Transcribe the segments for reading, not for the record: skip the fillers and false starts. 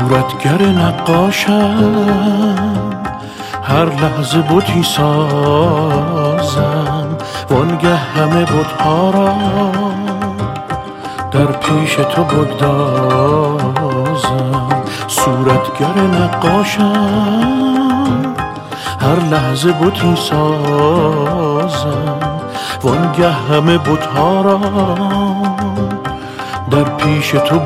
صورتگر نقاشم، هر لحظه بتی سازم، وانگه همه بت‌ها را در پیش تو بگدازم. صورتگر نقاشم، هر لحظه بتی سازم، وانگه همه بت‌ها را در پیش تو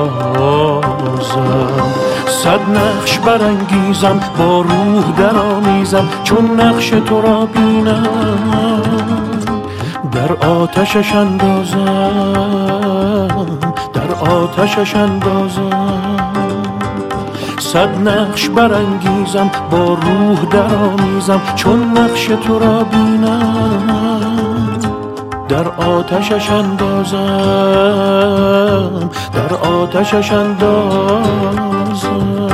بگدازم. صد نقش برانگیزم، با روح درآمیزم، چون نقش تو را بینم در آتشش اندازم، در آتشش اندازم. صد نقش برانگیزم، با روح درآمیزم، چون نقش تو را بینم در آتشش اندازم، در آتشش اندازم.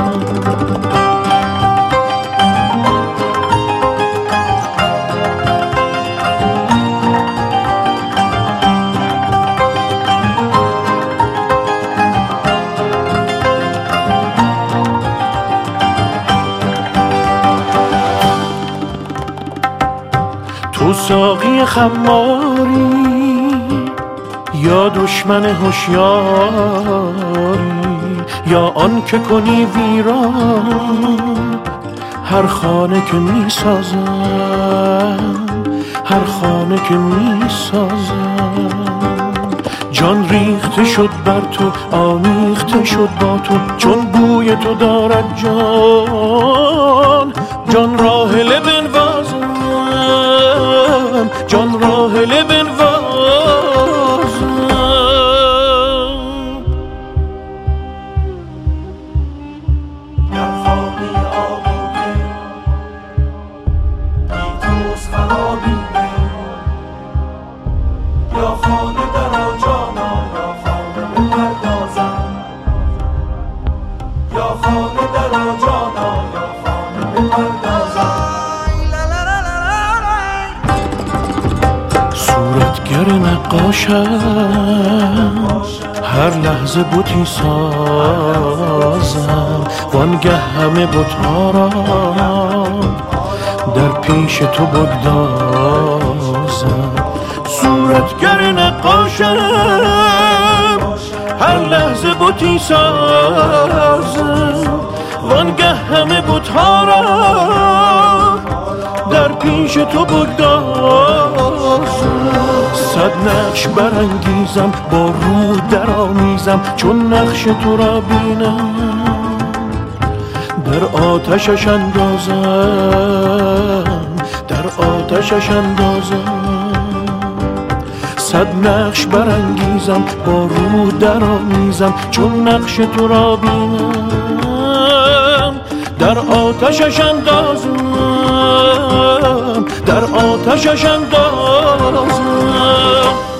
تو ساقی خماری یا دشمن هوشیاری، یا آن که کنی ویران هر خانه که می سازم، هر خانه که می سازم. جان ریخته شد بر تو، آمیخته شد با تو، چون بوی تو دارد جان. جان راحله بنوازم، جان راحله بنوازم. در خانه آباده بی توست خرابیده، یا خانه درا جانا، یا خانه بپردازم، یا خانه درا جانا، یا خانه بپردازم. صورتگر نقاشم، هر لحظه بتی سازم، وانگه همه بت‌ها را در پیش تو بگدازم. صورتگر نقاشم، هر لحظه بتی سازم، وانگه همه بت‌ها را در پیش تو بگدازم. صد نقش برانگیزم، با روح درآمیزم، چون نقش تو را بینم در آتشش اندازم، در آتشش اندازم. صد نقش برانگیزم، با روح درآمیزم، چون نقش تو را بینم در آتشش اندازم، در آتشش اندازم.